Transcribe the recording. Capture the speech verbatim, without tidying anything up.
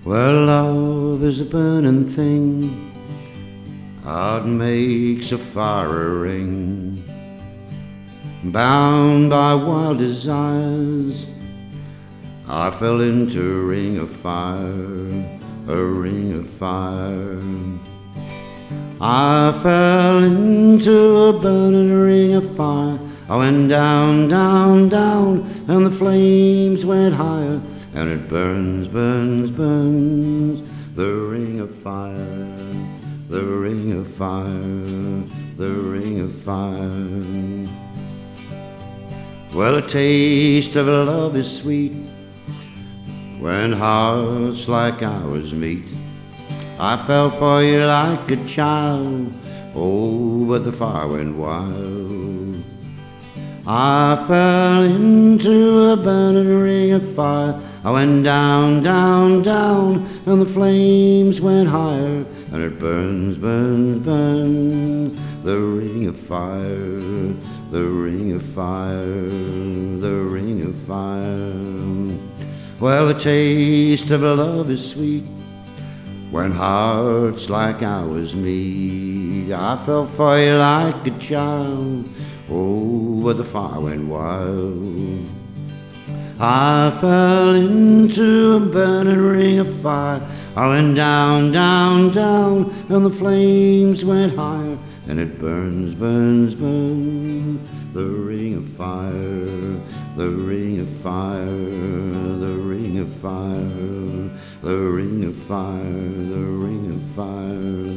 Well, love is a burning thing, it makes a fire ring. Bound by wild desires, I fell into a ring of fire, a ring of fire. I fell into a burning ring of fire. I went down, down, down, and the flames went higher. And it burns, burns, burns, the ring of fire, the ring of fire, the ring of fire. Well, a taste of love is sweet when hearts like ours meet. I fell for you like a child, oh, but the fire went wild. I fell into a burning ring of fire. I went down, down, down, and the flames went higher. And it burns, burns, burns, the ring of fire, the ring of fire, the ring of fire. Well, the taste of love is sweet when hearts like ours meet. I fell for you like a child, oh, but the fire went wild. I fell into a burning ring of fire. I went down, down, down, and the flames went higher. And it burns, burns, burns, the ring of fire, the ring of fire, the ring of fire, the ring of fire, the ring of fire.